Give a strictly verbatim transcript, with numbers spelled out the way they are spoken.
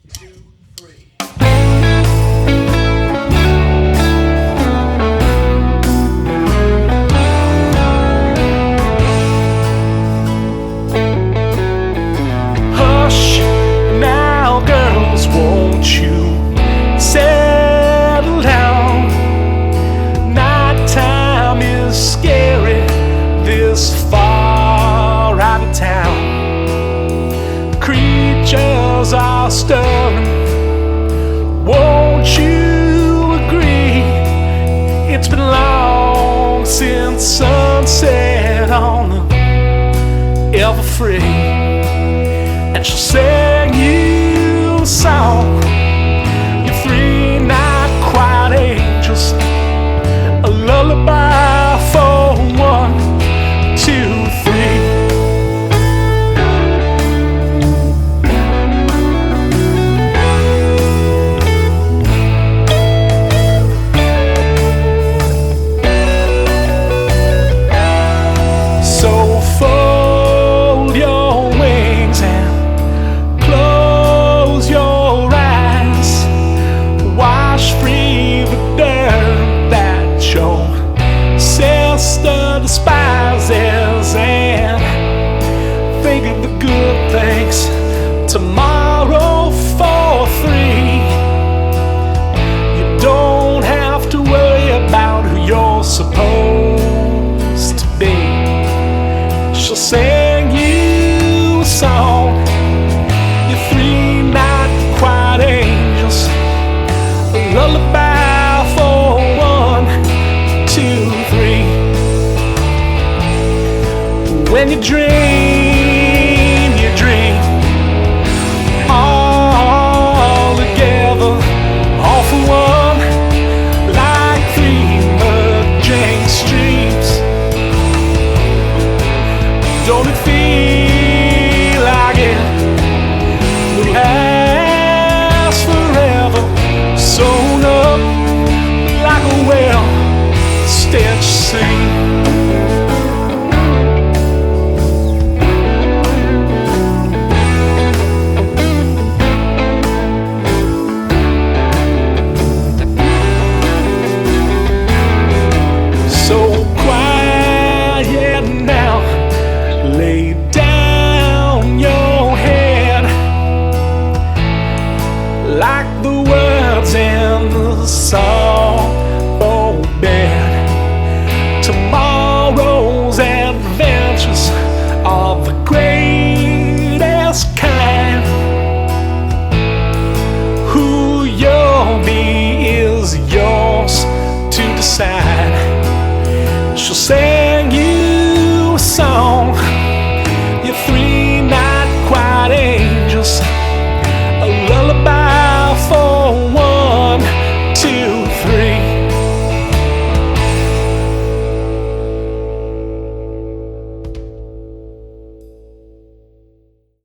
Hush, now girls, won't you settle down? Nighttime is scary this far out of town. Creatures are stirring, won't you agree? It's been long since sunset on the Ever-Free. And she'll sing you a song, your three not quiet angels, a lullaby for one, two, three. So fold your wings and close your eyes. Wash free the dirt that your sister despises, and think of the good things tomorrow for three. You don't have to worry about who you're supposed to be. She'll sing you a song, your three not quiet angels, a lullaby for one, two, three. When you dream, you dream all together, all for one, like three merging streams. Don't it feel like it will last forever? Sewn up like a well-stitched seam. So quiet now, lay down your head, like the words in the song for bed. Tomorrow's adventures are the greatest kind. Who you'll be is yours to decide. She'll sing you a song, your three